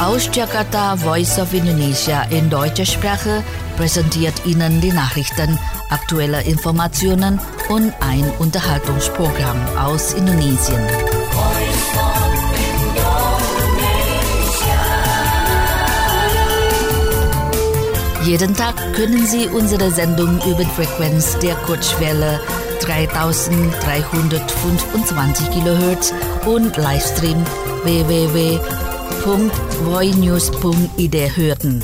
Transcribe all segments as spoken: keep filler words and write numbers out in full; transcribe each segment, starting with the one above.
Aus Jakarta, Voice of Indonesia in deutscher Sprache präsentiert Ihnen die Nachrichten, aktuelle Informationen und ein Unterhaltungsprogramm aus Indonesien. Jeden Tag können Sie unsere Sendung über die Frequenz der Kurzwelle dreitausenddreihundertfünfundzwanzig Kilohertz und Livestream w w w punkt voinews punkt i d hören.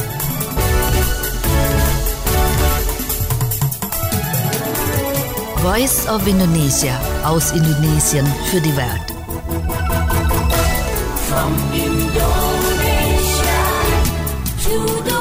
Voice of Indonesia aus Indonesien für die Welt. From Indonesia to the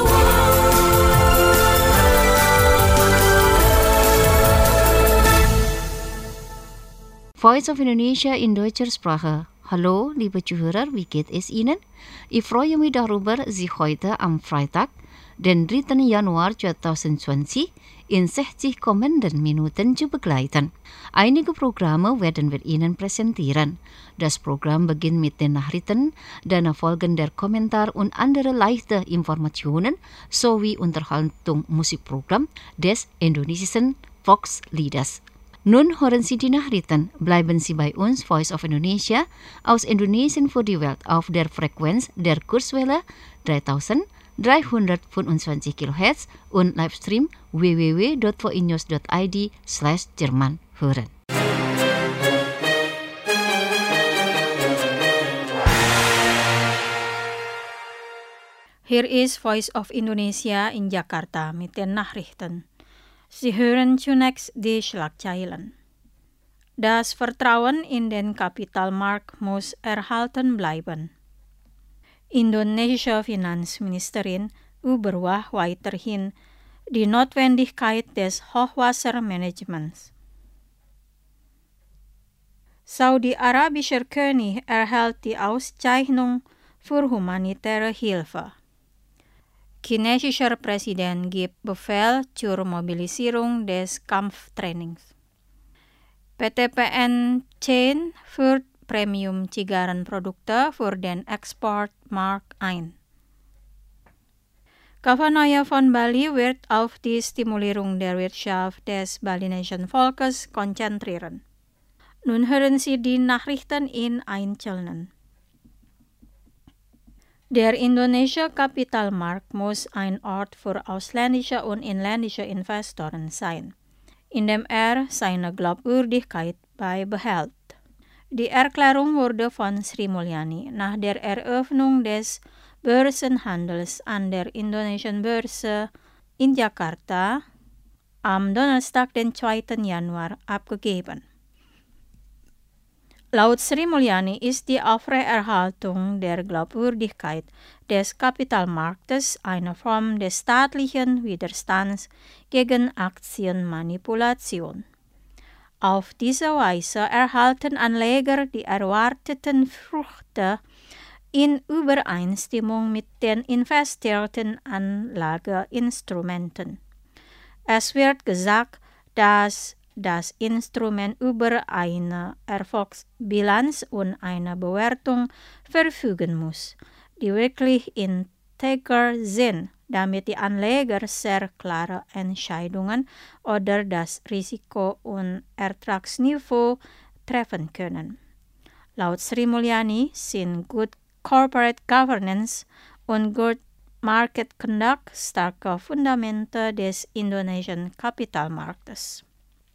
Voice of Indonesia in deutscher Sprache. Hallo, liebe Zuhörer, wie geht es Ihnen? Ich freue mich darüber, Sie heute am Freitag, den dritten Januar zweitausendzwanzig, in sechzig kommenden Minuten zu begleiten. Einige Programme werden wir Ihnen präsentieren. Das Programm beginnt mit den Nachrichten, dann folgen der Kommentar und andere leichte Informationen sowie Unterhaltung Musikprogramm des indonesischen Volkslieds. Nun hören Sie die Nachrichten. Bleiben Sie bei uns, Voice of Indonesia, aus Indonesien für die Welt auf der Frequenz der Kurzwelle dreitausenddreihundertfünfundzwanzig Kilohertz und Livestream w w w punkt voinews punkt i d slash Jerman hören. Hier ist Voice of Indonesia in Jakarta mit den Nachrichten. Sie hören zunächst die Schlagzeilen. Das Vertrauen in den Kapitalmarkt muss erhalten bleiben. Indonesische Finanzministerin überwacht weiterhin die Notwendigkeit des Hochwassermanagements. Saudi-arabischer König erhält die Auszeichnung für humanitäre Hilfe. Chinesischer Präsident gibt Befehl zur Mobilisierung des Kampftrainings. P T P N zehn führt Premium-Zigarrenprodukte für den Exportmarkt ein. Kavanagh von Bali wird auf die Stimulierung der Wirtschaft des balinesischen Volkes konzentrieren. Nun hören Sie die Nachrichten in Einzelnen. Der indonesische Kapitalmarkt muss ein Ort für ausländische und inländische Investoren sein, in dem er seine Glaubwürdigkeit beibehält. Die Erklärung wurde von Sri Mulyani nach der Eröffnung des Börsenhandels an der indonesischen Börse in Jakarta am Donnerstag, den zweiten Januar, abgegeben. Laut Sri Mulyani ist die Aufrechterhaltung der Glaubwürdigkeit des Kapitalmarktes eine Form des staatlichen Widerstands gegen Aktienmanipulation. Auf diese Weise erhalten Anleger die erwarteten Früchte in Übereinstimmung mit den investierten Anlageinstrumenten. Es wird gesagt, dass das Instrument über eine Erfolgsbilanz und eine Bewertung verfügen muss, die wirklich integer sind, damit die Anleger sehr klare Entscheidungen oder das Risiko- und Ertragsniveau treffen können. Laut Sri Mulyani sind Good Corporate Governance und Good Market Conduct starke Fundamente des indonesischen Kapitalmarktes.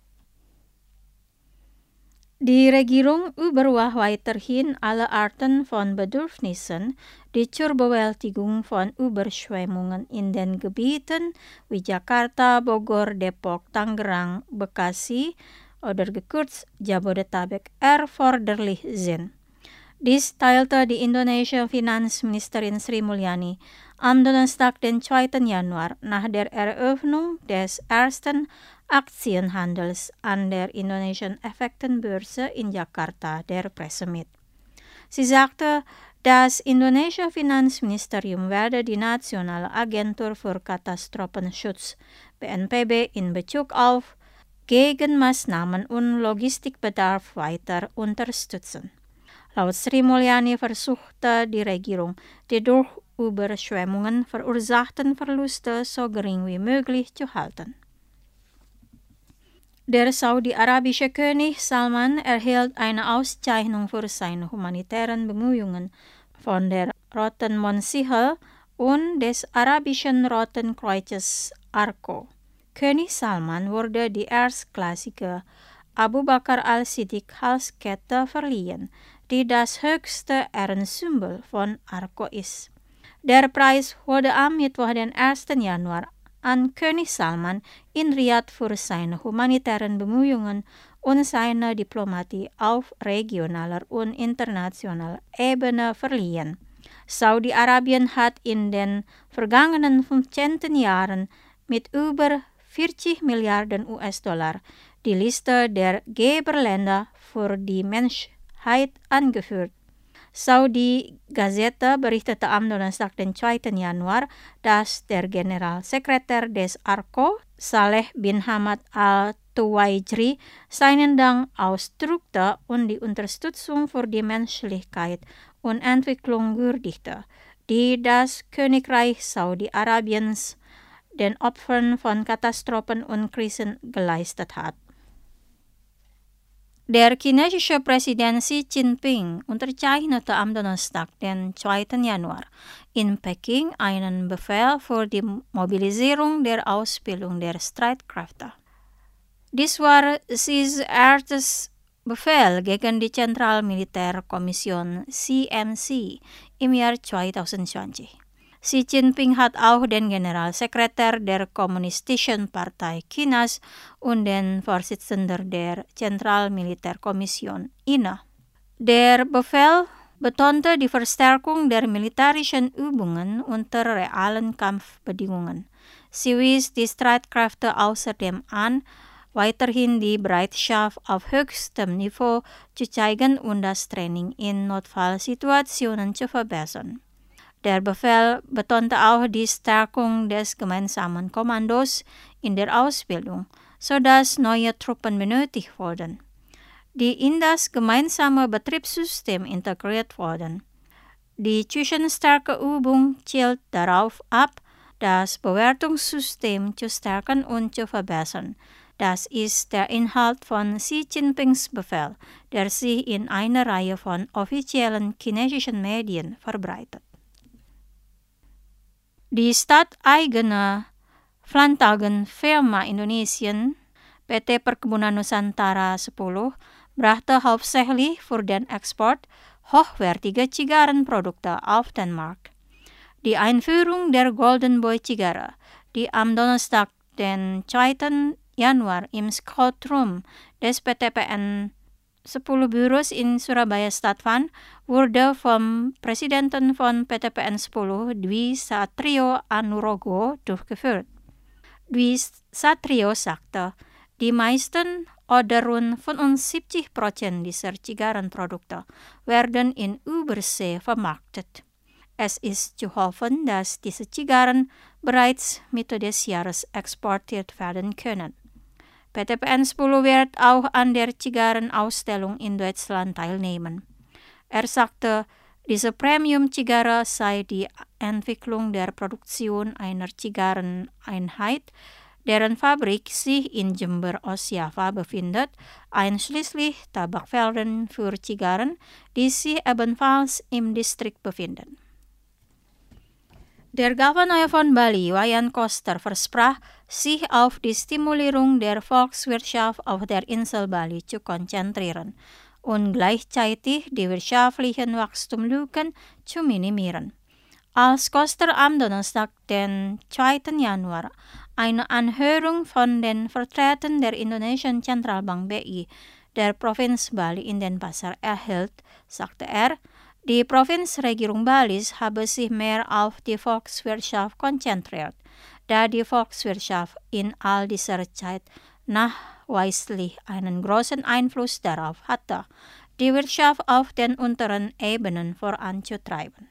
Die Regierung überwacht weiterhin alle Arten von Bedürfnissen, die zur Bewältigung von Überschwemmungen in den Gebieten wie Jakarta, Bogor, Depok, Tangerang, Bekasi oder gekürzt Jabodetabek erforderlich sind. Dies teilte die indonesische Finanzministerin Sri Mulyani am Donnerstag, den zweiten Januar, nach der Eröffnung des ersten Aktienhandels an der indonesischen Effektenbörse in Jakarta der Presse mit. Sie sagte, das indonesische Finanzministerium werde die Nationale Agentur für Katastrophenschutz B N P B in Bezug auf Gegenmaßnahmen und Logistikbedarf weiter unterstützen. Laut Sri Mulyani versuchte die Regierung, die durch Überschwemmungen verursachten Verluste so gering wie möglich zu halten. Der saudi-arabische König Salman erhielt eine Auszeichnung für seine humanitären Bemühungen von der Roten Monsichel und des arabischen Roten Kreuzes Arco. König Salman wurde die erstklassige Abu Bakr al-Siddiq-Halskette verliehen, die das höchste Ehrensymbol von Arco ist. Der Preis wurde am Mittwoch, den ersten Januar, an König Salman in Riyadh für seine humanitären Bemühungen und seine Diplomatie auf regionaler und internationaler Ebene verliehen. Saudi-Arabien hat in den vergangenen fünfzehn Jahren mit über vierzig Milliarden U S-Dollar die Liste der Geberländer für die Menschheit angeführt. Saudi Gazette berichtete am Donnerstag, den zweiten Januar, dass der Generalsekretär des Arco, Saleh bin Hamad al-Tuwaijri, seinen Dank ausdrückte und die Unterstützung für die Menschlichkeit und Entwicklung würdigte, die das Königreich Saudi-Arabiens den Opfern von Katastrophen und Krisen geleistet hat. Der chinesische Präsident Xi Jinping unterzeichnete am Donnerstag, den zweiten Januar, in Peking einen Befehl für die Mobilisierung der Ausbildung der Streitkräfte. Dies war Xis erstes Befehl gegen die Zentralmilitärkommission C M C im Jahr zwanzig zwanzig. Xi Jinping hat auch den Generalsekretär der Kommunistischen Partei Chinas und den Vorsitzenden der Zentralmilitärkommission inne. Der Befehl betonte die Verstärkung der militärischen Übungen unter realen Kampfbedingungen. Sie wies die Streitkräfte außerdem an, weiterhin die Bereitschaft auf höchstem Niveau zu zeigen und das Training in Notfallsituationen zu verbessern. Der Befehl betonte auch die Stärkung des gemeinsamen Kommandos in der Ausbildung, sodass neue Truppen benötigt wurden, die in das gemeinsame Betriebssystem integriert wurden. Die Zwischenstärkeübung zielt darauf ab, das Bewertungssystem zu stärken und zu verbessern. Das ist der Inhalt von Xi Jinpings Befehl, der sich in einer Reihe von offiziellen chinesischen Medien verbreitet. Die stadteigene Plantagenfirma Indonesien, P T Perkebunan Nusantara sepuluh, brachte hauptsächlich für den Export hochwertige Zigarrenprodukte auf den Markt. Die Einführung der Golden Boy Zigarre, die am Donnerstag, den zweiten Januar, im Scout Room des P T P N sepuluh Büros in Surabaya stattfand, wurde vom Präsidenten von P T P N sepuluh, Dwi Satrio Anurogo, durchgeführt. Dwi Satrio sagte, die meisten oder rund fünfundsiebzig Prozent dieser Zigarrenprodukte werden in Übersee vermarktet. Es ist zu hoffen, dass diese Zigarren bereits Mitte des Jahres exportiert werden können. P T P N sepuluh wird auch an der Zigarrenausstellung in Deutschland teilnehmen. Er sagte, diese Premium-Zigarre sei die Entwicklung der Produktion einer Zigarreneinheit, deren Fabrik sich in Jember, Ostjava befindet, einschließlich Tabakfeldern für Zigarren, die sich ebenfalls im Distrikt befinden. Der Gouverneur von Bali, Wayan Koster, versprach, sich auf die Stimulierung der Volkswirtschaft auf der Insel Bali zu konzentrieren und gleichzeitig die wirtschaftlichen Wachstumslücken zu minimieren. Als Koster am Donnerstag, den zweiten Januar, eine Anhörung von den Vertretern der indonesischen Zentralbank B I der Provinz Bali in Denpasar erhielt, sagte er, die Provinzregierung Balis habe sich mehr auf die Volkswirtschaft konzentriert, da die Volkswirtschaft in all dieser Zeit nachweislich einen großen Einfluss darauf hatte, die Wirtschaft auf den unteren Ebenen voranzutreiben.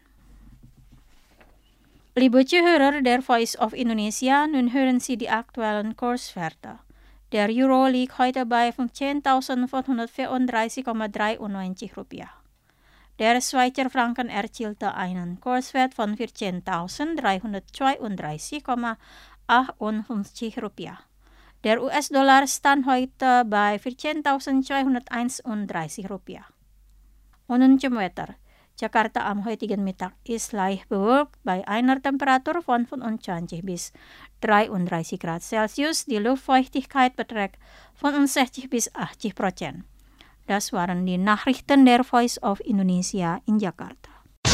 Liebe Zuhörer der Voice of Indonesia, nun hören Sie die aktuellen Kurswerte. Der Euro liegt heute bei fünfzehntausendfünfhundertvierunddreißig Komma dreiundneunzig Rupiah. Der Schweizer Franken erzielte einen Kurswert von vierzehntausenddreihundertzweiunddreißig Komma achtundfünfzig Rupiah. Der U S-Dollar stand heute bei vierzehntausendzweihunderteinunddreißig Rupiah. Und nun zum Wetter. Jakarta am heutigen Mittag ist leicht bewölkt bei einer Temperatur von fünfundzwanzig bis dreiunddreißig Grad Celsius. Die Luftfeuchtigkeit beträgt fünfundsechzig bis achtzig Prozent. Das waren die Nachrichten der Voice of Indonesia in Jakarta.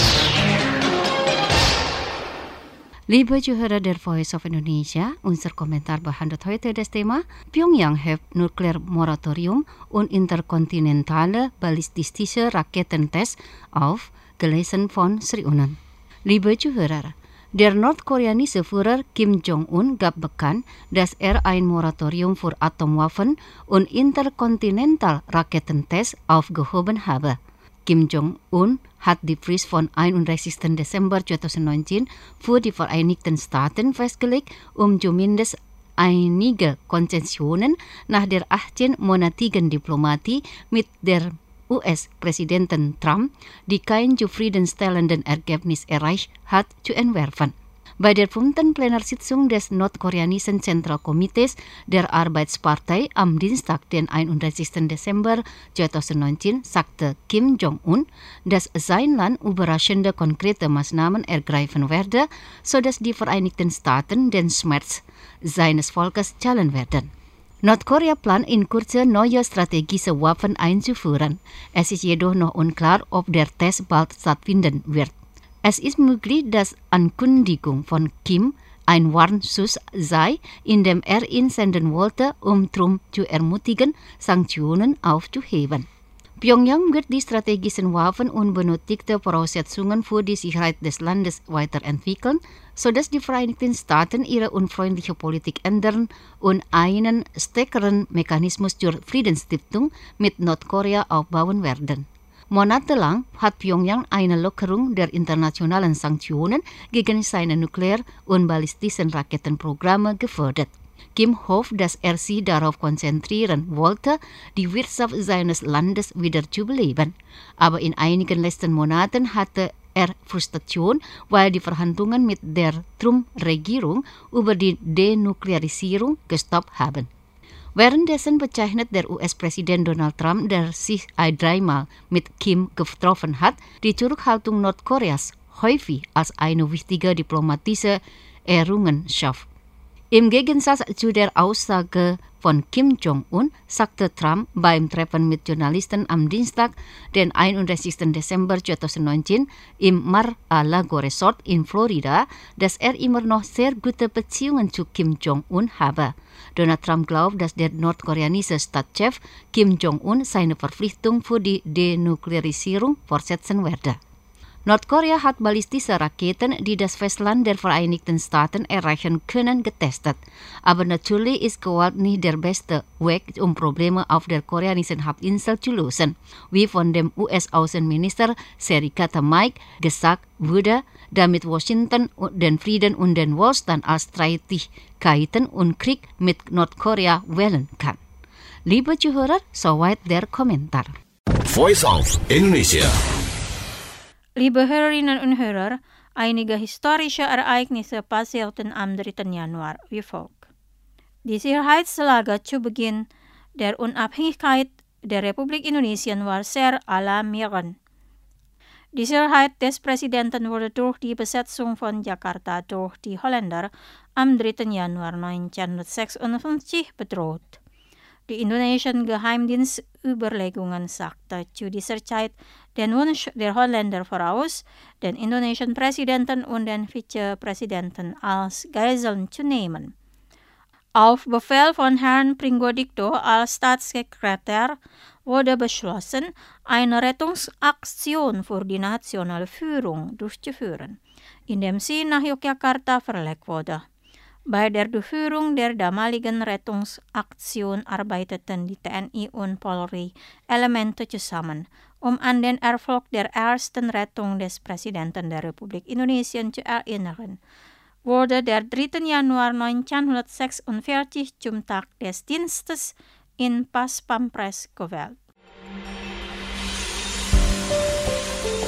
Liebe Zuhörer der Voice of Indonesia, unser Kommentar behandelt heute das Thema Pyongyang hebt Nuklearmoratorium und interkontinentale ballistische Raketentest auf, gelesen von Sri Unan. Liebe Zuhörer, der nordkoreanische Führer Kim Jong-un gab bekannt, dass er ein Moratorium für Atomwaffen und Interkontinentalraketentest aufgehoben habe. Kim Jong-un hat die Frist von einunddreißigsten Dezember zweitausendneunzehn für die Vereinigten Staaten festgelegt, um zumindest einige Konzessionen nach der achtzehnmonatigen Diplomatie mit der U S-Präsidenten Trump, die kein zufriedenstellendes Ergebnis erreicht hat, zu entwerfen. Bei der fünften Plenarsitzung des nordkoreanischen Zentralkomitees der Arbeitspartei am Dienstag, den einunddreißigsten Dezember zweitausendneunzehn, sagte Kim Jong-un, dass sein Land überraschende konkrete Maßnahmen ergreifen werde, sodass die Vereinigten Staaten den Schmerz seines Volkes zahlen werden. Nordkorea plant in Kürze neue strategische Waffen einzuführen. Es ist jedoch noch unklar, ob der Test bald stattfinden wird. Es ist möglich, dass Ankündigung von Kim ein Warnschuss sei, indem er ihn senden wollte, um Trump zu ermutigen, Sanktionen aufzuheben. Pyongyang wird die strategischen Waffen und benötigte Voraussetzungen für die Sicherheit des Landes weiterentwickeln, sodass die Vereinigten Staaten ihre unfreundliche Politik ändern und einen stärkeren Mechanismus zur Friedensstiftung mit Nordkorea aufbauen werden. Monatelang hat Pyongyang eine Lockerung der internationalen Sanktionen gegen seine Nuklear- und ballistischen Raketenprogramme gefördert. Kim hofft, dass er sich darauf konzentrieren wollte, die Wirtschaft seines Landes wieder zu beleben. Aber in einigen letzten Monaten hatte er Frustration, weil die Verhandlungen mit der Trump-Regierung über die Denuklearisierung gestoppt haben. Währenddessen bezeichnet der U S-Präsident Donald Trump, der sich dreimal mit Kim getroffen hat, die Zurückhaltung Nordkoreas häufig als eine wichtige diplomatische Errungenschaft. Im Gegensatz zu der Aussage von Kim Jong-un sagte Trump beim Treffen mit Journalisten am Dienstag, den einunddreißigsten Dezember zweitausendneunzehn, im Mar-a-Lago Resort in Florida, dass er immer noch sehr gute Beziehungen zu Kim Jong-un habe. Donald Trump glaubt, dass der nordkoreanische Staatschef Kim Jong-un seine Verpflichtung für die Denuklearisierung fortsetzen werde. Nordkorea hat ballistische Raketen, die das Festland der Vereinigten Staaten erreichen können, getestet. Aber natürlich ist Gewalt nicht der beste Weg, um Probleme auf der koreanischen Halbinsel zu lösen. Wie von dem U S-Außenminister Serikata Mike gesagt wurde, damit Washington den Frieden und den Wohlstand als Streitigkeiten und Krieg mit Nordkorea wählen kann. Liebe Zuhörer, soweit der Kommentar. Voice of Indonesia. Liebe Hörerinnen und Hörer, einige historische Ereignisse passierten am dritten Januar wie folgt. Die Sicherheitslage zu Beginn der Unabhängigkeit der Republik Indonesien war sehr alarmierend. Die Sicherheit des Präsidenten wurde durch die Besetzung von Jakarta durch die Holländer am dritten Januar neunzehnhundertsechsundfünfzig bedroht. Die indonesischen Geheimdienstüberlegungen sagten zu dieser Zeit den Wunsch der Holländer voraus, den indonesischen Präsidenten und den Vizepräsidenten als Geiseln zu nehmen. Auf Befehl von Herrn Pringgodikto als Staatssekretär wurde beschlossen, eine Rettungsaktion für die nationale Führung durchzuführen, indem sie nach Yogyakarta verlegt wurde. Bei der Durchführung der damaligen Rettungsaktion arbeiteten die T N I und Polri Elemente zusammen, um an den Erfolg der ersten Rettung des Präsidenten der Republik Indonesien zu erinnern. Wurde der dritten Januar neunzehnhundertsechsundvierzig zum Tag des Dienstes in Pas Pampres gewählt.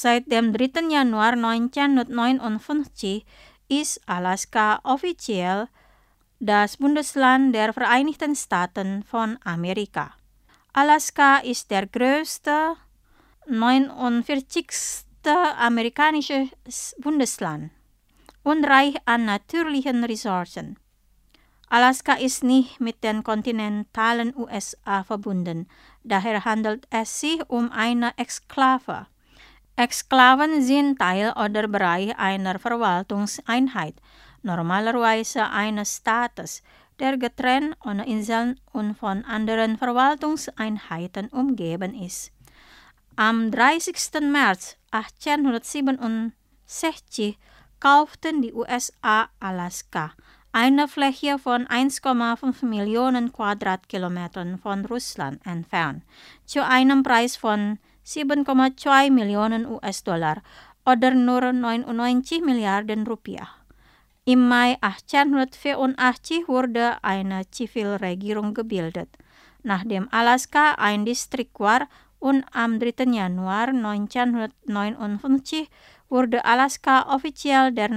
Seit dem dritten Januar neunzehnhundertneunundfünfzig ist Alaska offiziell das Bundesland der Vereinigten Staaten von Amerika. Alaska ist der größte, neunundvierzigste amerikanische Bundesland und reich an natürlichen Ressourcen. Alaska ist nicht mit den kontinentalen U S A verbunden, daher handelt es sich um eine Exklave. Exklaven sind Teil oder Bereich einer Verwaltungseinheit, normalerweise eines Staates, der getrennt ohne Inseln und von anderen Verwaltungseinheiten umgeben ist. Am dreißigsten März achtzehnhundertsiebenundsechzig kauften die U S A Alaska, eine Fläche von eins Komma fünf Millionen Quadratkilometern von Russland entfernt, zu einem Preis von sieben Komma zwei Millionen U S-Dollar oder nur neunundneunzig Milliarden Rupiah. Im Mai achtzehnhundertvierundachtzig wurde eine Zivilregierung gebildet, nachdem Alaska ein Distrikt war, und am dritten Januar neunzehnhundertneunundfünfzig wurde Alaska offiziell der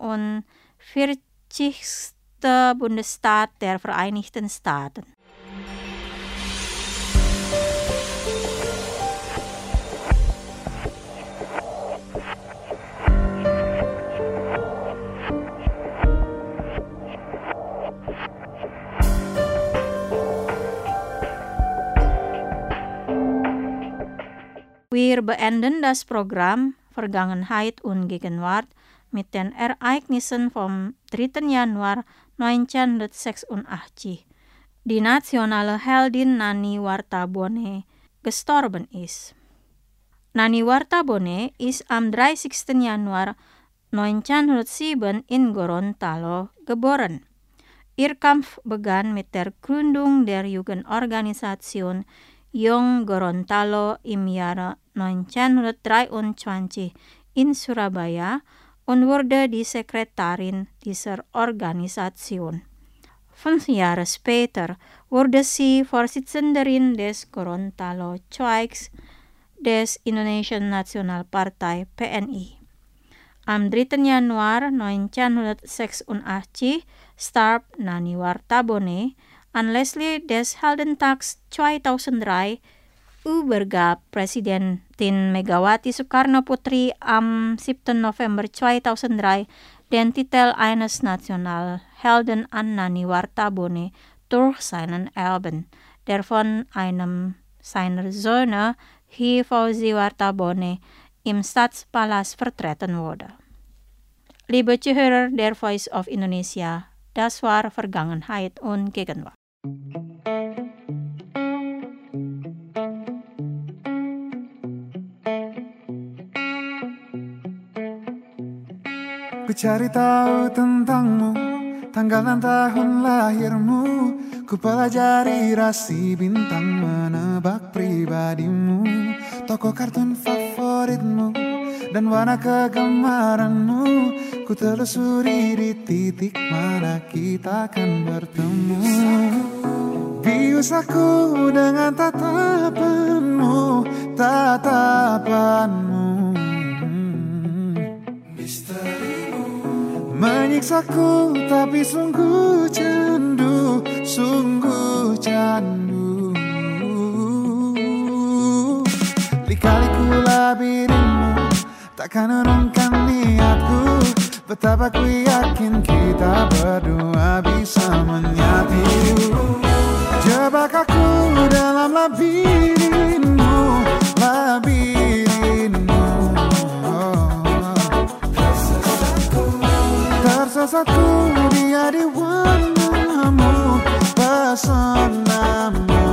neunundvierzigste Bundesstaat der Vereinigten Staaten. Wir beenden das Programm Vergangenheit und Gegenwart mit den Ereignissen vom dritten Januar neunzehnhundertsechsundachtzig. Die nationale Heldin Nani Wartabone gestorben ist. Nani Wartabone ist am dreißigsten Januar neunzehnhundertsieben in Gorontalo geboren. Ihr Kampf begann mit der Gründung der Jugendorganisation Young Gorontalo im Jahre neunzehnhundertdreiundzwanzig in Surabaya und wurde die Sekretarin dieser Organisation. Fünf Jahre später wurde sie Vorsitzenderin des Gorontalo Zweigs des Indonesian Nationalpartei P N I. Am dritten Januar neunzehnhundertsechsundachtzig starb Nani Wartabone. Anlässlich des Heldentags zweitausenddrei übergab Präsidentin Megawati Soekarno-Putri am siebten November zweitausenddrei den Titel eines Nationalhelden an Nani Wartabone durch seinen Erben, der von einem seiner Söhne, Hy Fauzi Wartabone, im Staatspalast vertreten wurde. Liebe Zuhörer der Voice of Indonesia, das war Vergangenheit und Gegenwart. Ku cari tahu tentangmu, tanggal dan tahun lahirmu. Ku pelajari rasi bintang, menebak pribadimu, tokoh kartun favoritmu, dan warna kegemaranmu. Ku telusuri di titik mana kita akan bertemu. Bius aku dengan tatapanmu, tatapanmu. Misterimu menyiksaku tapi sungguh candu, sungguh candu. Lika-liku labirinmu takkan urungkan niatku. Betapa ku yakin kita berdua bisa menyatu. Jebak aku dalam labirinmu, labirinmu. Tersesatku, tersesatku dia di warnamu, pesonamu.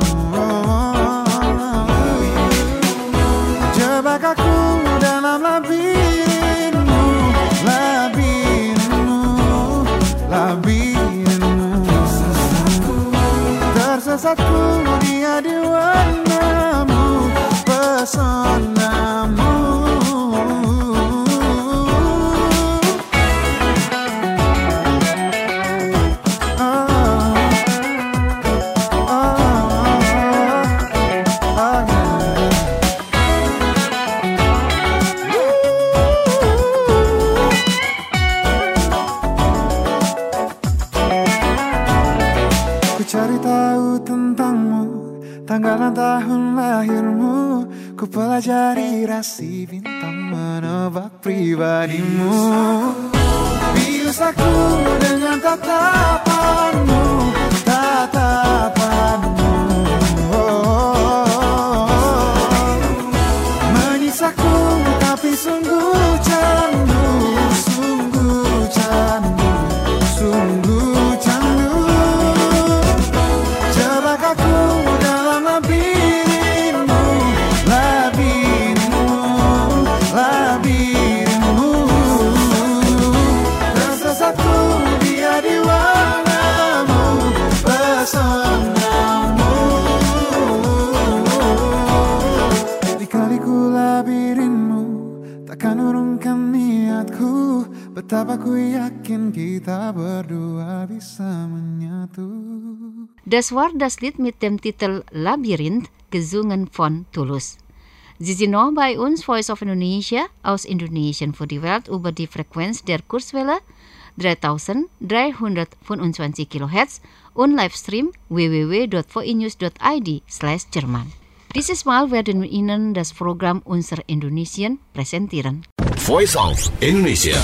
Jebak aku dalam labirinmu, labirinmu, labirinmu. Tersesatku dia di warnamu, pesonamu. Mana tahun lahirmu, ku pelajari rasi bintang menebak pribadimu. Bius aku dengan tatapanmu, tatapanmu. Menyisaku tapi sungguh candu, sungguh candu, sungguh candu. Jebak aku dalam labirinmu, labirinmu, labirinmu. Tersesatku dia di warnamu, pesonamu. Dikaliku labirinmu, takkan urungkan niatku. Betapa ku yakin kita berdua bisa menyatu. Das war das Lied mit dem Titel Labyrinth, gesungen von Tulus. Sie sind noch bei uns, Voice of Indonesia, aus Indonesien für die Welt über die Frequenz der Kurzwelle dreitausenddreihundertfünfundzwanzig Kilohertz und Livestream w w w punkt v i news punkt i d slash Jerman. Dieses Mal werden wir Ihnen das Programm Unser Indonesien präsentieren. Voice of Indonesia.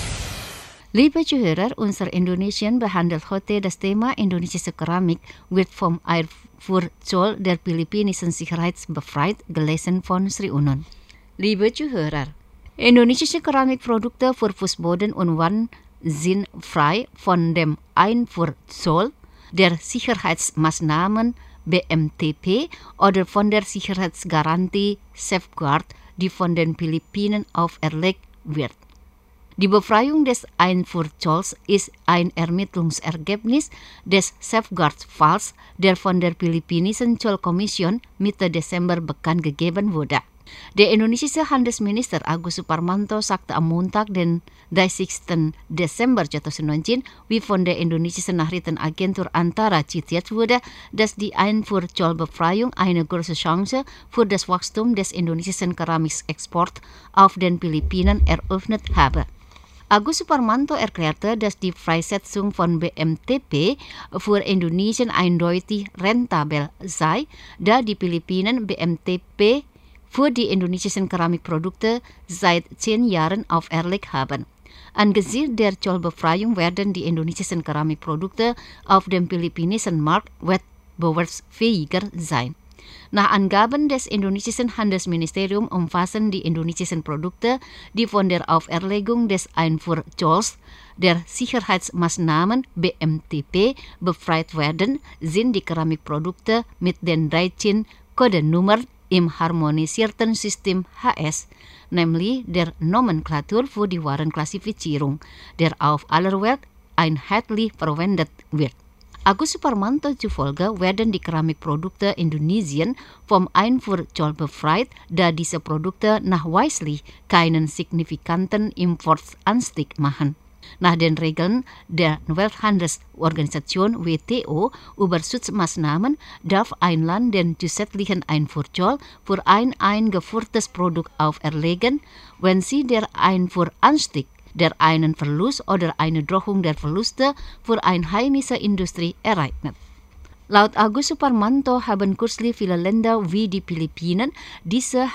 Liebe Zuhörer, Unser Indonesien behandelt heute das Thema indonesische Keramik wird vom Einfuhrzoll der philippinischen Sicherheit befreit, gelesen von Sri Unon. Liebe Zuhörer, indonesische Keramikprodukte für Fußboden und Wand sind frei von dem Einfuhrzoll der Sicherheitsmaßnahmen B M T P oder von der Sicherheitsgarantie Safeguard, die von den Philippinen auferlegt wird. Die Befreiung des Einfuhrzolls ist ein Ermittlungsergebnis des Safeguard-Falls, der von der philippinischen Zollkommission Mitte Dezember bekannt gegeben wurde. Der indonesische Handelsminister Agus Suparmanto sagte am Montag, den dreißigsten Dezember zweitausendneunzehn, wie von der indonesischen Nachrichtenagentur Antara zitiert wurde, dass die Einfuhrzollbefreiung eine große Chance für das Wachstum des indonesischen Keramikexports auf den Philippinen eröffnet habe. Agus Suparmanto erklärte, dass die Freisetzung von B M T P für Indonesien eindeutig rentabel sei, da die Philippinen B M T P für die indonesischen Keramikprodukte seit zehn Jahren auferlegt haben. Angesichts der Zollbefreiung werden die indonesischen Keramikprodukte auf dem philippinischen Markt wettbewerbsfähiger sein. Nach Angaben des indonesischen Handelsministeriums umfassen die indonesischen Produkte, die von der Auferlegung des Einfuhrzolls der Sicherheitsmaßnahmen B M T P befreit werden, sind die Keramikprodukte mit den dreizehn Codenummern im harmonisierten System H S, nämlich der Nomenklatur für die Warenklassifizierung, der auf aller Welt einheitlich verwendet wird. Agus Suparmanto zufolge werden die Keramikprodukte Indonesien vom Einfuhrzoll befreit, da diese Produkte nachweislich keinen signifikanten Importanstieg machen. Nach den Regeln der Welthandelsorganisation W T O über Schutzmaßnahmen darf ein Land den zusätzlichen Einfuhrzoll für ein eingefuhrtes Produkt auferlegen, wenn sie der Einfuhranstieg der einen Verlust oder eine Drohung der Verluste für eine heimische Industrie ereignet. Laut Agus Suparmanto haben kürzlich viele Länder wie die Philippinen diese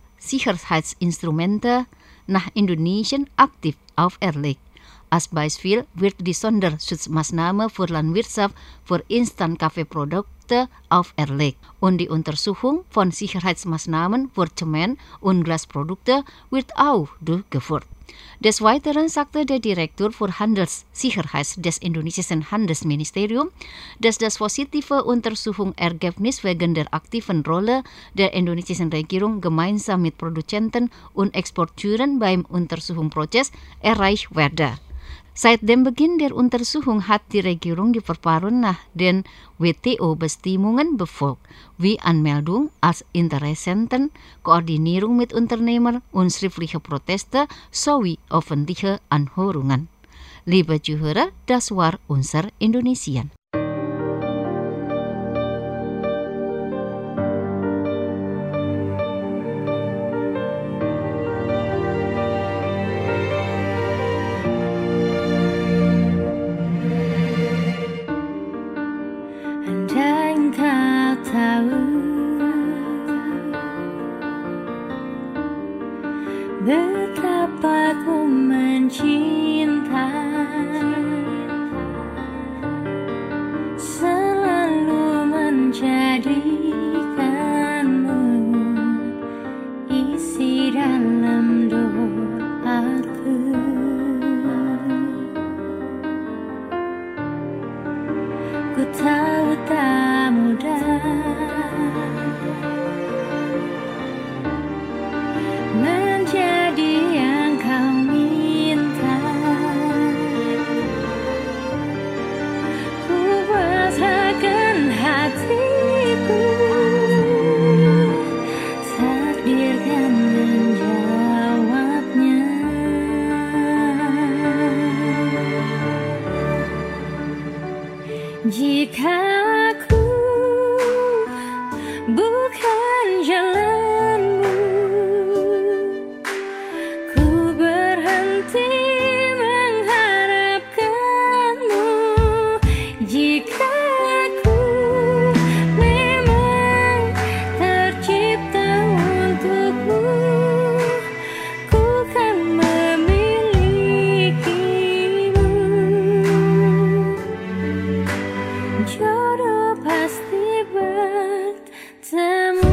Handelssicherheitsinstrumente nach Indonesien aktiv auferlegt. Als Beispiel wird die Sonderschutzmaßnahme für Landwirtschaft für Instant-Kaffeeprodukte auferlegt und die Untersuchung von Sicherheitsmaßnahmen für Zement- und Glasprodukte wird auch durchgeführt. Des Weiteren sagte der Direktor für Handelssicherheit des indonesischen Handelsministeriums, dass das positive Untersuchungsergebnis wegen der aktiven Rolle der indonesischen Regierung gemeinsam mit Produzenten und Exporteuren beim Untersuchungsprozess erreicht werde. Seit dem Beginn der Untersuchung hat die Regierung die Verfahren nach den W T O-Bestimmungen befolgt, wie Anmeldung als Interessenten, Koordinierung mit Unternehmern und schriftliche Proteste sowie öffentliche Anhörungen. Liebe Zuhörer, das war unser Indonesien. Andai engkau tahu jalanmu, ku berhenti mengharapkanmu. Jika ku memang tercipta untukmu, ku kan memilikimu. Jodoh pasti bertemu.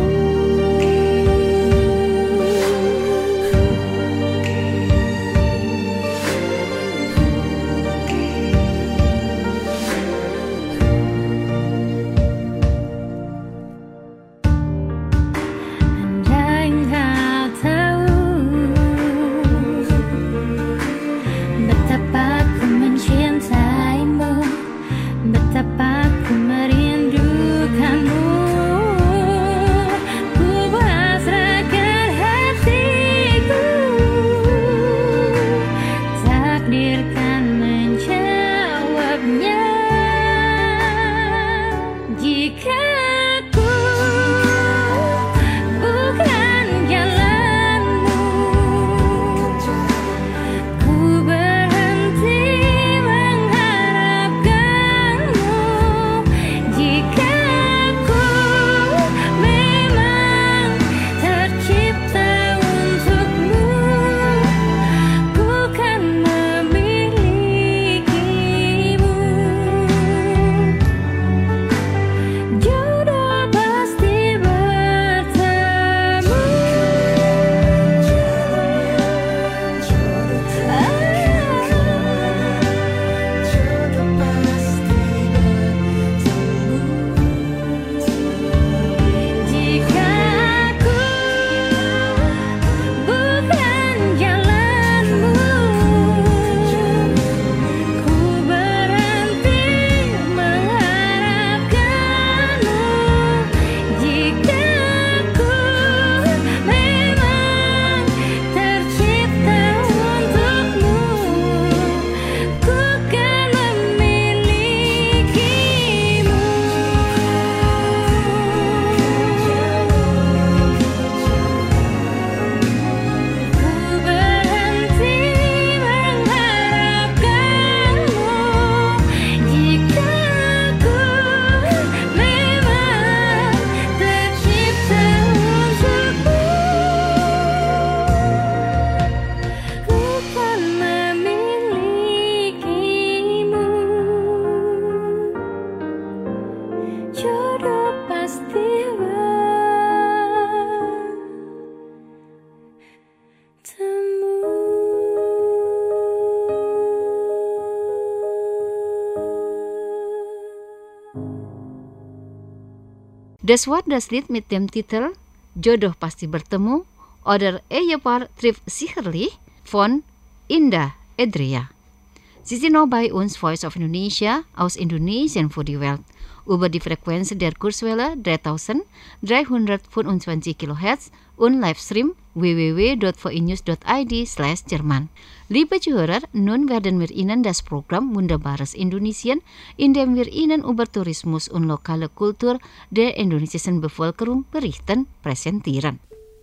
Andai engkau tahu betapa ku mencintaimu, betapa ku merindukanmu. Ku pasrahkan hatiku, takdir kan menjawabnya. Jika ku bukan jalanmu, ku berhenti mengharapkanmu. Jika ku memang tercipta untukmu, ku kan memilikimu. Jodoh pasti bertemu. Jika ku bukan jalanmu, ku berhenti mengharapkanmu. Jika ku memang tercipta untukmu, ku kan memilikimu. Ku berhenti mengharapkanmu. Jika ku memang tercipta untukmu, ku kan memilikimu. Jodoh pasti Das Wort das Lied mit dem Titel Jodoh pasti bertemu oder Ehepaar trifft sicherlich von Indah Edria. Sie sind noch bei uns, Voice of Indonesia, aus Indonesien für die Welt, über die Frequenz der Kurzwelle dreitausenddreihundertfünfundzwanzig Kilohertz und Livestream w w w punkt v i news punkt i d slash Jerman. Liebe Zuhörer, nun werden wir Ihnen das Programm Wunderbares Indonesien, in dem wir Ihnen über Tourismus und lokale Kultur der indonesischen Bevölkerung berichten, präsentieren.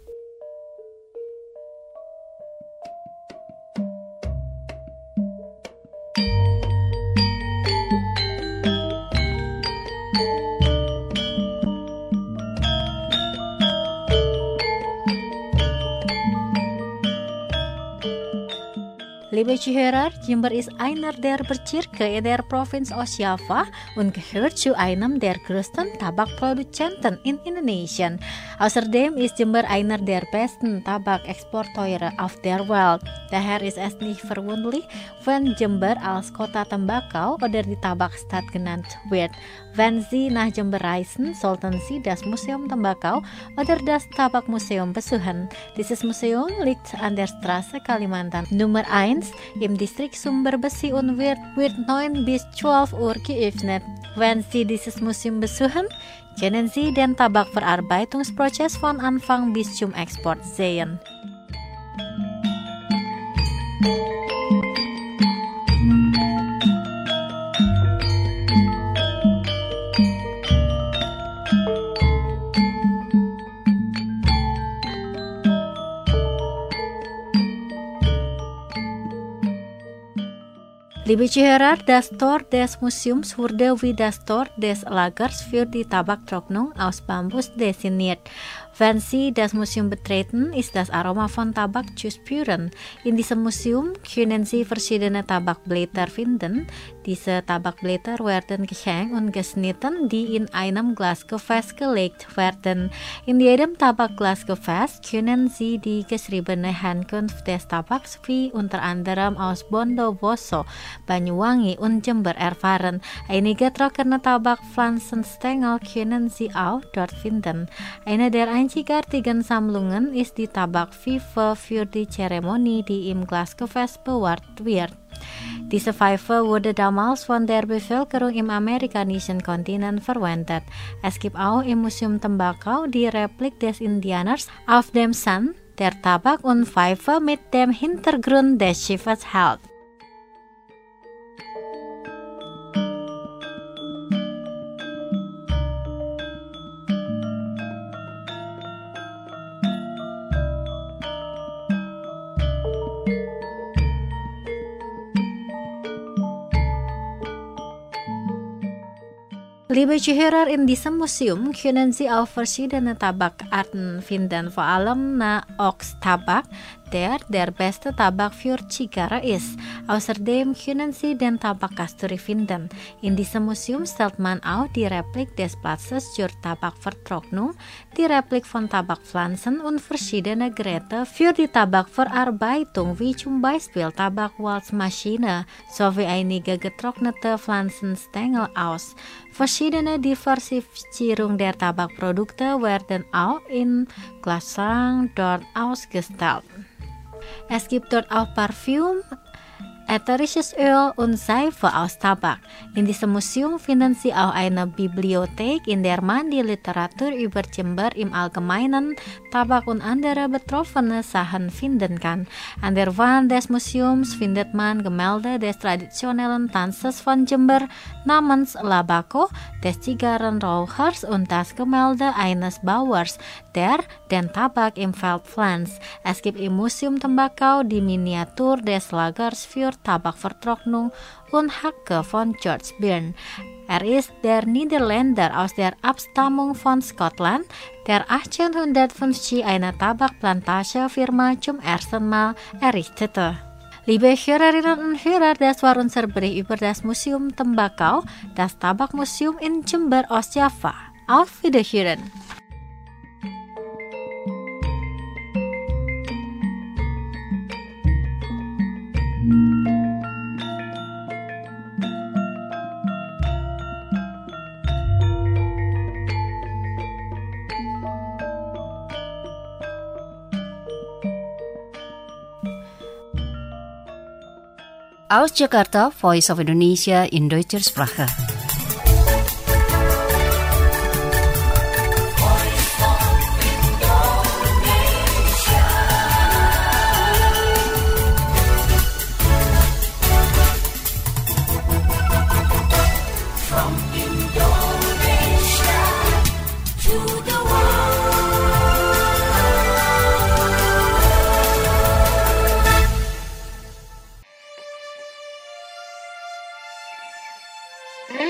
Liebe Zuhörer, Jember ist einer der Bezirke in der Provinz Ostjava und gehört zu einem der größten Tabakproduzenten in Indonesien. Außerdem ist Jember einer der besten Tabakexporteure auf der Welt. Daher ist es nicht verwunderlich, wenn Jember als Kota Tembakau oder die Tabakstadt genannt wird. Wenn Sie nach Jember reisen, sollten Sie das Museum Tembakau oder das Tabakmuseum besuchen. Dieses Museum liegt an der Straße Kalimantan Nummer eins im Distrikt Sumberbesi und wird, wird neun bis zwölf Uhr geöffnet. Wenn Sie dieses Museum besuchen, können Sie den Tabakverarbeitungsprozess von Anfang bis zum Export sehen. Liebe Zuhörer, das Tor des Museums wurde wie das Tor des Lagers für die Tabaktrocknung aus Bambus designiert. Wenn Sie das Museum betreten, ist das Aroma von Tabak zu spüren. In diesem Museum können Sie verschiedene Tabakblätter finden. Diese Tabakblätter werden gehängt und geschnitten, die in einem Glasgefäß gelegt werden. In jedem Tabakglasgefäß können Sie die geschriebene Herkunft des Tabaks wie unter anderem aus Bondowoso, Banyuwangi und Jember erfahren. Einige trockene Tabakpflanzenstängel können Sie auch dort finden. Eine der einzigartigen Sammlungen ist die Tabakpfeife für die Zeremonie, die im Glasgefäß bewahrt wird. Diese Pfeife wurde damals von der Bevölkerung im amerikanischen Kontinent verwendet. Es gibt auch im Museum Tembakau die Replik des Indianers auf dem Sand, der Tabak und Pfeife mit dem Hintergrund des Schiffes hält. Liebe Zuhörer, in diesem Museum können Sie auch verschiedene Tabakarten finden, vor allem na Ox-Tabak, der der beste Tabak für Zigarre ist. Außerdem können Sie den Tabak-Kasturi finden. In diesem Museum stellt man auch die Replik des Platzes zur Tabakvertrocknung, die Replik von Tabakpflanzen und verschiedene Geräte für die Tabakverarbeitung, wie zum Beispiel Tabakwalzmaschine sowie einige getrocknete Pflanzenstängel aus. Verschiedene Diversifizierung der Tabakprodukte werden auch in Glasschrank dort ausgestellt. Es gibt dort auch Parfüm, ätherisches Öl und Seife aus Tabak. In diesem Museum finden Sie auch eine Bibliothek, in der man die Literatur über Jember im Allgemeinen, Tabak und andere betroffene Sachen finden kann. An der Wand des Museums findet man Gemälde des traditionellen Tanzes von Jember namens Labako, des Zigarrenrauchers und das Gemälde eines Bauers, der den Tabak im Feld pflanzt. Es gibt im Museum Tembakau die Miniatur des Lagers für Tabakvertrocknung und Hacke von George Byrne. Er ist der Niederländer aus der Abstammung von Schottland, der achtzehnhundertfünfzig eine Tabakplantagefirma zum ersten Mal errichtete. Liebe Hörerinnen und Hörer, das war unser Bericht über das Museum Tembakau, das Tabakmuseum in Jember, Ostjava. Auf Wiederhören! Aus Jakarta, Voice of Indonesia in deutscher Sprache. Mm-hmm.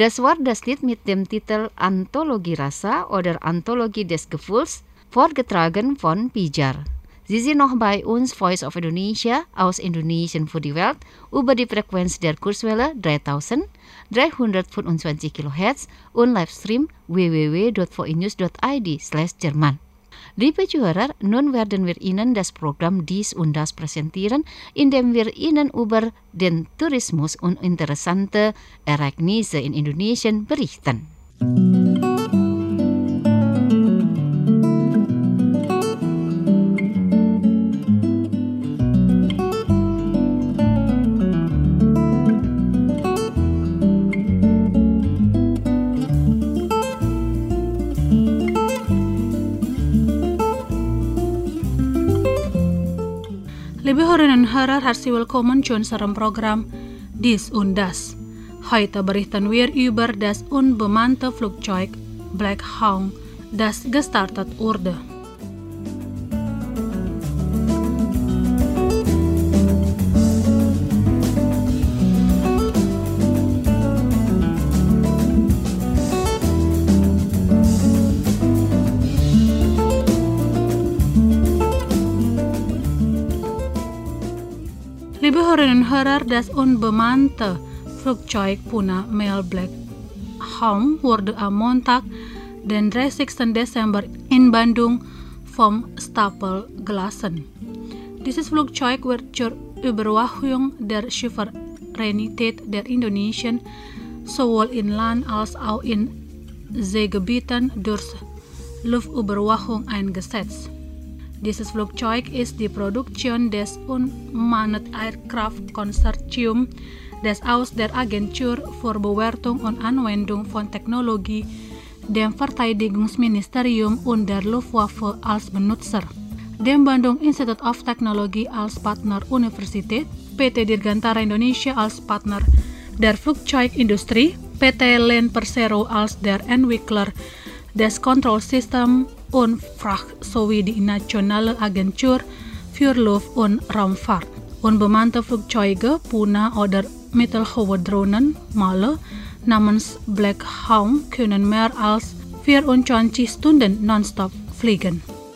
Das war das Lied mit dem Titel Anthologie Rasa oder Anthologie des Gefühls, vorgetragen von Pijar. Sie sind noch bei uns, Voice of Indonesia, aus Indonesien für die Welt, über die Frequenz der Kurzwelle dreitausenddreihundertfünfundzwanzig Kilohertz und Livestream w w w dot voinews dot i d slash Jerman. Liebe Zuhörer, nun werden wir Ihnen das Programm Dies und Das präsentieren, indem wir Ihnen über den Tourismus und interessante Ereignisse in Indonesien berichten. Liebe Hörerinnen und Hörer, herzlich willkommen zu unserem Programm Dies und Das. Heute berichten wir über das unbemannte Flugzeug Black Hawk, das gestartet wurde. Liebe Hörerinnen und Hörer, das unbemannte Flugzeug Puna Mail Black Hawk wurde am Montag, den dreißigsten Dezember in Bandung vom Stapel gelassen. Dieses Flugzeug wird zur Überwachung der Souveränität der Indonesien sowohl in Land als auch in Seegebieten durch Luftüberwachung eingesetzt. Dieses Flugzeug ist die Produktion des Unmanned Aircraft Konsortium, das aus der Agentur für Bewertung und Anwendung von Technologie, dem Verteidigungsministerium und der Luftwaffe als Benutzer, dem Bandung Institute of Technology als Partneruniversität, P T Dirgantara Indonesia als Partner der Flugzeugindustrie, P T Land Persero als der Entwickler des Kontrollsystems und Fracht sowie die Nationale Agentur für Luft- und Raumfahrt. Unbemannte Flugzeuge Puna oder mittelhohe Drohnen Male namens Black Hawk können mehr als vierundzwanzig Stunden nonstop fliegen.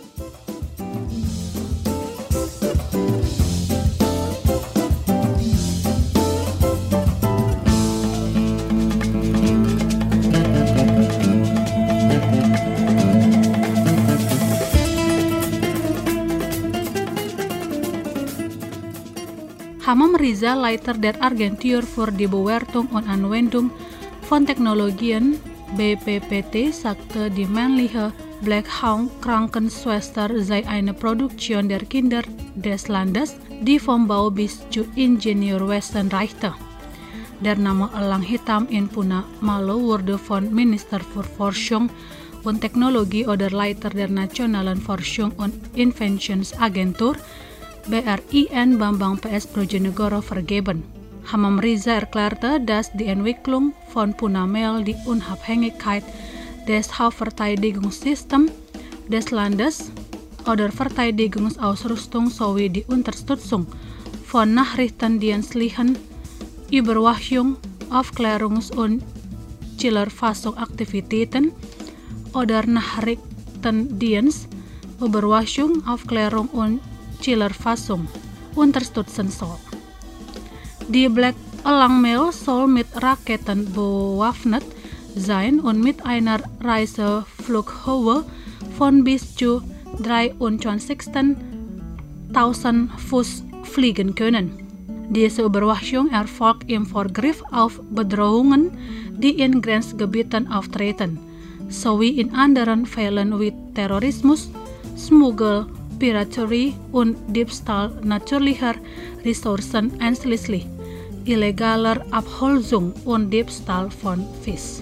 Hamam Riza, Leiter der Agentur für die Bewertung und Anwendung von Technologien B P P T, sagte, die männliche Black Hawk Krankenschwester sei eine Produktion der Kinder des Landes, die vom Bau bis zu Ingenieurwesen reichte. Der Name Elang Hitam in Puna Malo wurde von Minister für Forschung und Technologie oder Leiter der Nationalen Forschung und Inventionsagentur B R I N Bambang P S Brojonegoro vergeben. Hamam Riza erklärte, dass die Entwicklung von Puna Mail die Unabhängigkeit des Hauptverteidigungssystems des Landes oder Verteidigungsausrüstung sowie die Unterstützung von nachrichtendienstlichen Überwachung, Aufklärungs- und Zielerfassungsaktivitäten oder Nachrichtendienst, Überwachung, Aufklärung und Zielerfassung unterstützen soll. Die Black Elang Mail soll mit Raketen bewaffnet sein und mit einer Reiseflughöhe von bis zu dreiundzwanzigtausend Fuß fliegen können. Diese Überwachung erfolgt im Vorgriff auf Bedrohungen, die in Grenzgebieten auftreten, sowie in anderen Fällen wie Terrorismus, Schmuggel, Piraterie und Diebstahl natürlicher Ressourcen einschließlich illegaler Abholzung und Diebstahl von Fisch.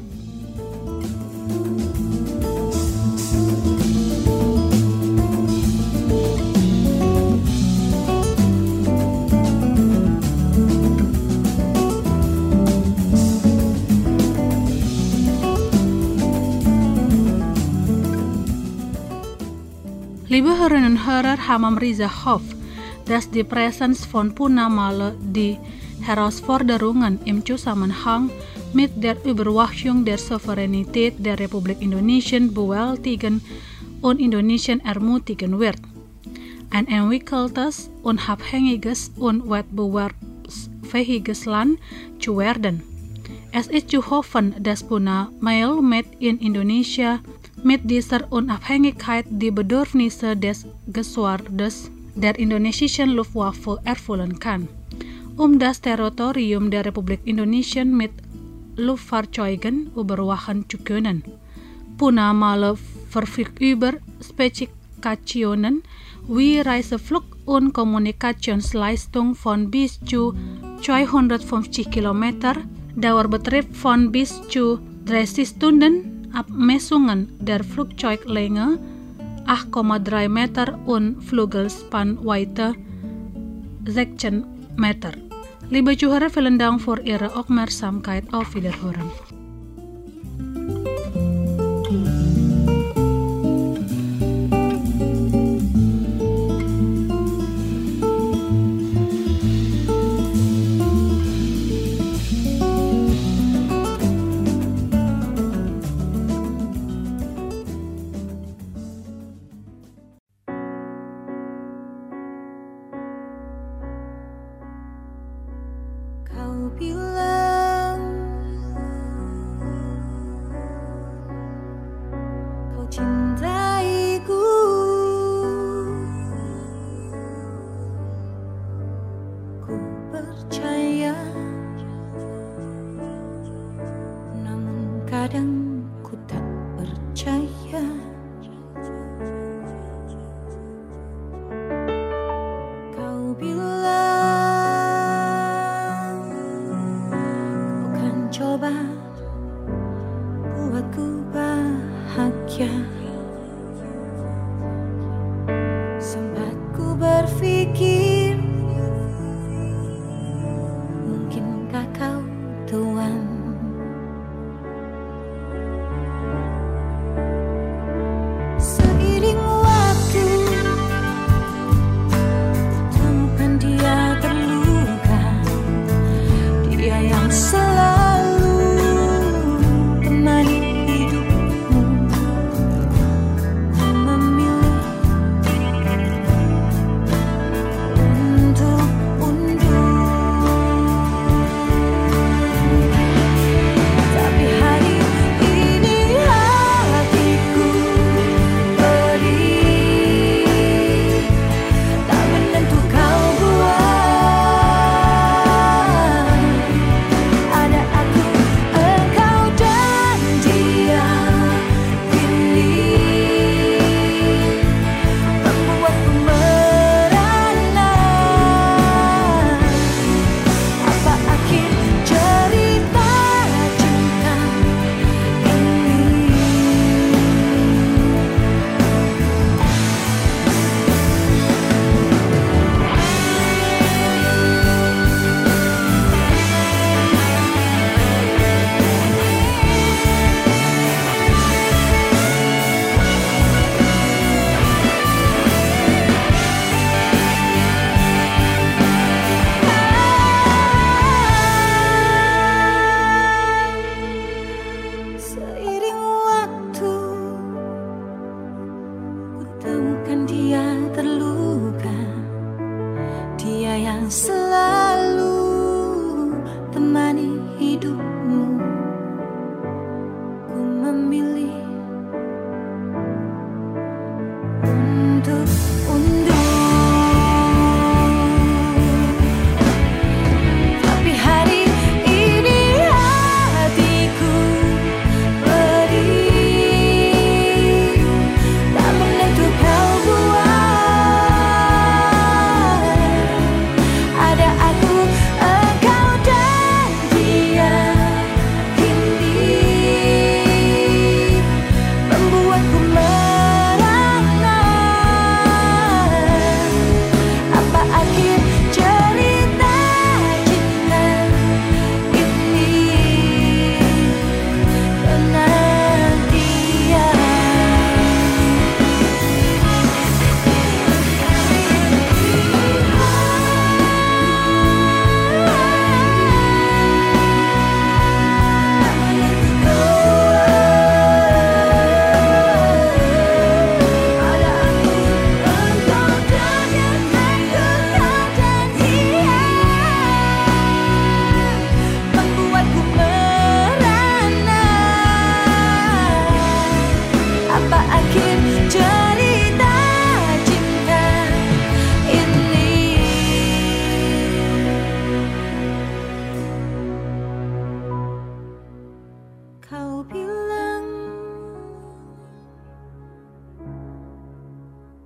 Liebe Hörerinnen und Hörer, Hamam Riza hofft, dass die Präsenz von Puna Male die Herausforderungen im Zusammenhang mit der Überwachung der Souveränität der Republik Indonesien bewältigen und Indonesien ermutigen wird. Ein entwickeltes, unabhängiges und wettbewerbsfähiges Land zu werden. Es ist zu hoffen, dass Puna Mail Made in Indonesia mit dieser Unabhängigkeit die Bedürfnisse des Geschwaders der indonesischen Luftwaffe erfüllen kann, um das Territorium der Republik Indonesien mit Luftfahrzeugen überwachen zu können. Puna Mail verfügt über Spezifikationen wie Reiseflug- und Kommunikationsleistung von bis zu zweihundertfünfzig Kilometer, Dauerbetrieb von bis zu dreißig Stunden, Abmessungen der Flugzeuglänge acht Komma drei Meter und Flügelspannweite sechzehn Meter. Liebe Zuhörer, vielen Dank für Ihre Aufmerksamkeit. Auf Wiederhören. Bilang kau cintaiku, ku percaya, namun kadang ku tak percaya. Kau bilang coba buatku bahagia. Sempat ku berpikir, mungkinkah kau tuan? Seiring waktu, temukan dia terluka, dia yang selalu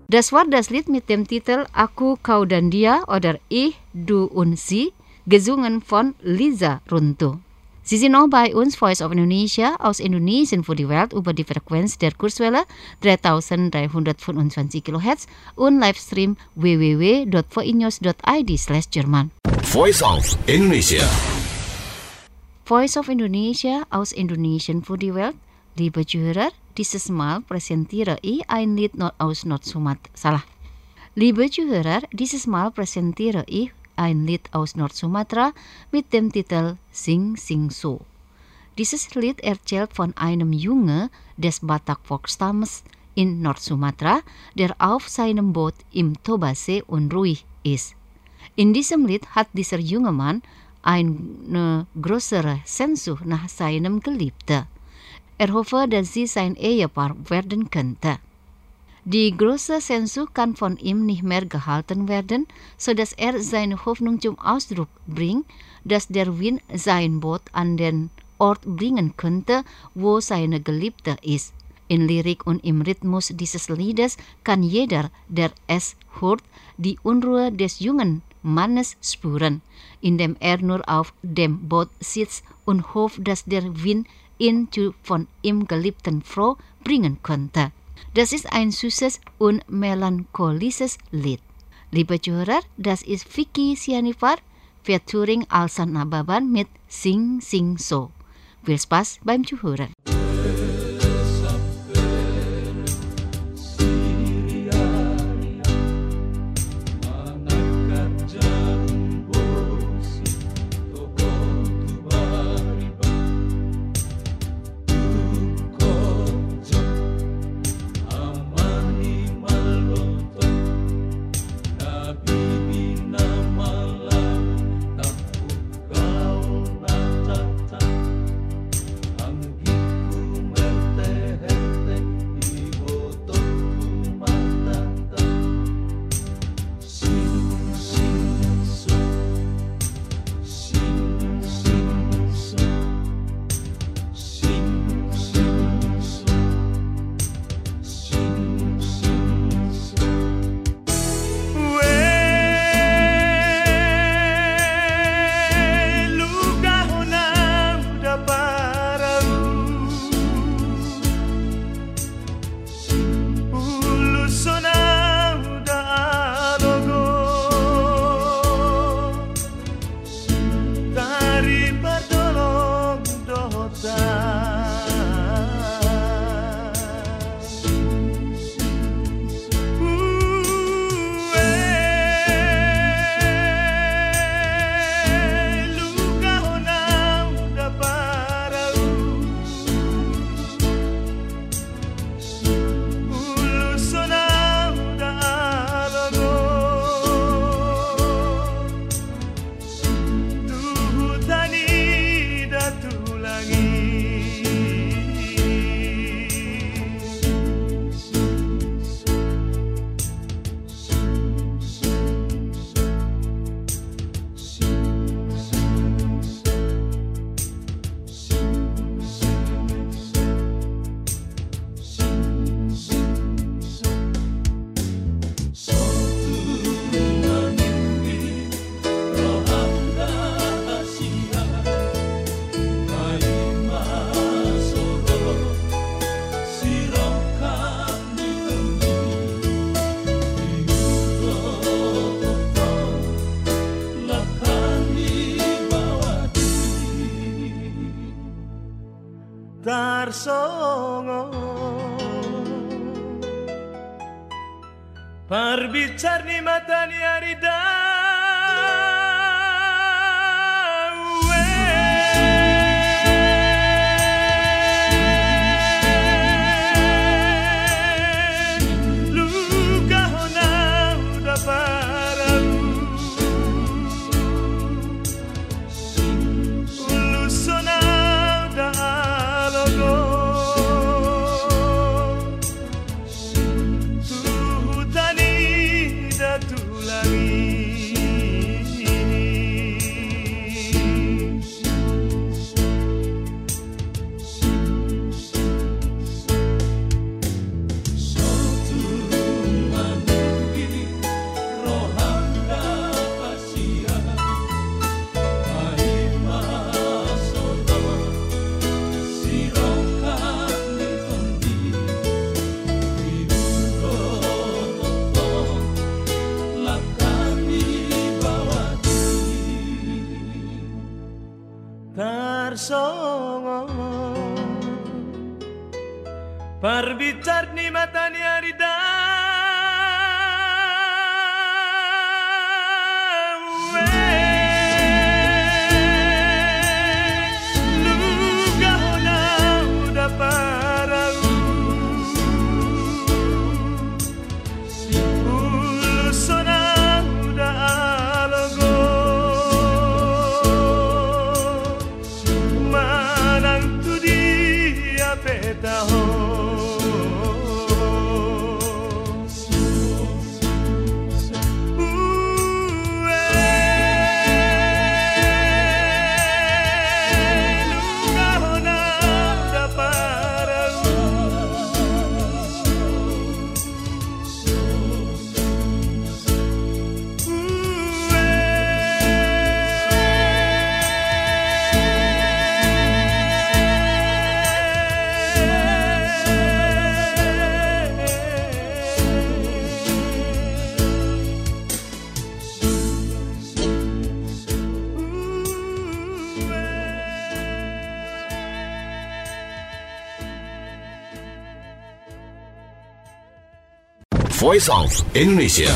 Das war das Lied mit dem Titel Aku, Kau dan Dia oder Ich, Du und Sie, gesungen von Lisa Runtuh. Sie sind auch bei uns, Voice of Indonesia, aus Indonesien für die Welt über die Frequenz der Kurzwelle dreitausenddreihundertfünfundzwanzig Kilohertz und Livestream w w w dot voinews dot i d slash Jerman. Voice of Indonesia. Voice of Indonesia aus Indonesien für die Welt. Liebe Zuhörer, dieses Mal präsentiere ich ein Lied aus Nord-Sumatra. Salah. Liebe Zuhörer, dieses Mal präsentiere ich ein Lied aus Nord-Sumatra mit dem Titel Sing Sing So. Dieses Lied erzählt von einem Jungen des Batak-Volksstammes in Nord-Sumatra, der auf seinem Boot im Tobasee unruhig ist. In diesem Lied hat dieser junge Mann eine größere Sehnsucht nach seinem Geliebten. Er hoffe, dass sie sein Ehepaar werden könnte. Die große Sehnsucht kann von ihm nicht mehr gehalten werden, sodass er seine Hoffnung zum Ausdruck bringt, dass der Wind sein Boot an den Ort bringen könnte, wo seine Geliebte ist. In Lyrik und im Rhythmus dieses Liedes kann jeder, der es hört, die Unruhe des jungen Mannes spüren, indem er nur auf dem Boot sitzt und hofft, dass der Wind ihn zu von ihm Geliebten Frau bringen könnte. Das ist ein süßes und melancholisches Lied. Liebe Zuhörer, das ist Vicky Sianipar featuring Alsan Nababan mit Sing Sing So. Viel Spaß beim Zuhören. Tarsongo Parbicar ni mata ni arida Luka hona uda paralu Ulusona uda Tuhutani datulangi tarsongo Parbicar ni matani arida Voice of Indonesia.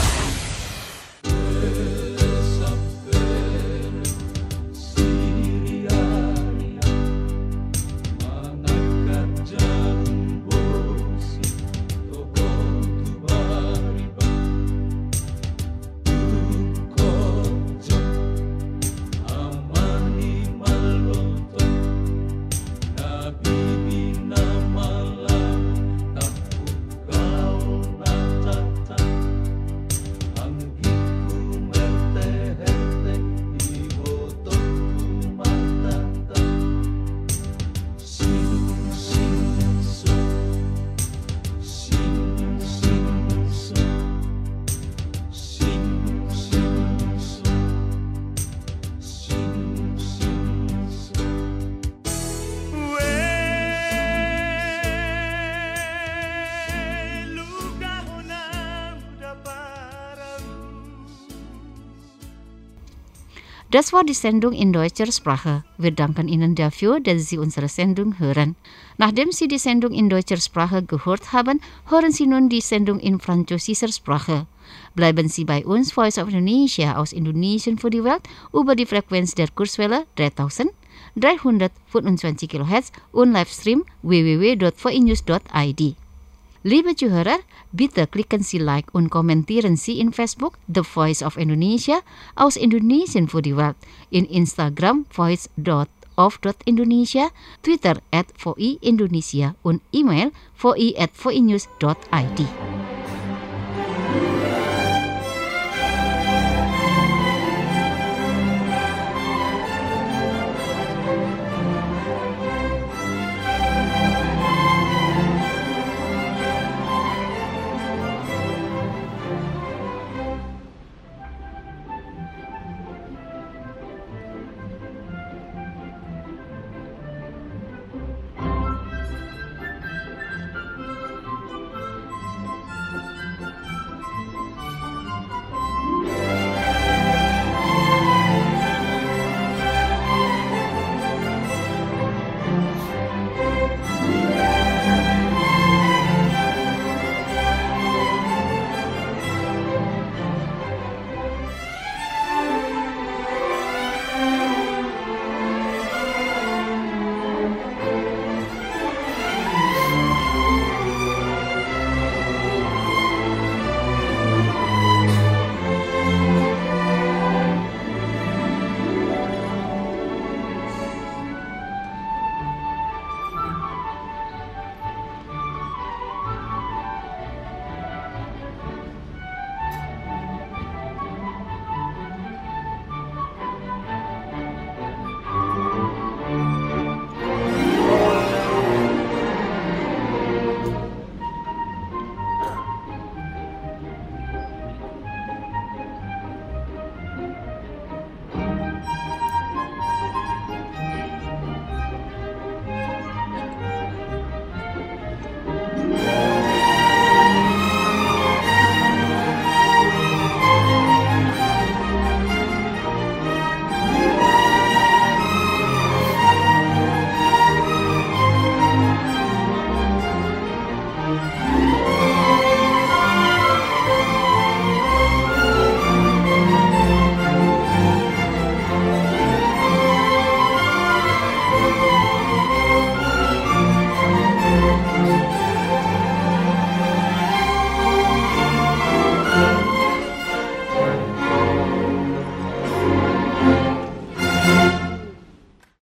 Das war die Sendung in deutscher Sprache. Wir danken Ihnen dafür, dass Sie unsere Sendung hören. Nachdem Sie die Sendung in deutscher Sprache gehört haben, hören Sie nun die Sendung in französischer Sprache. Bleiben Sie bei uns, Voice of Indonesia aus Indonesien für die Welt, über die Frequenz der Kurzwelle dreitausenddreihundertfünfundzwanzig Kilohertz und Livestream w w w dot v i news dot i d. Liebe Zuhörer, bitte klicken Sie Like und kommentieren Sie in Facebook The Voice of Indonesia aus Indonesien für die Welt, in Instagram voice dot of dot indonesia, Twitter at V I Indonesia und E-Mail v i at v i news dot i d.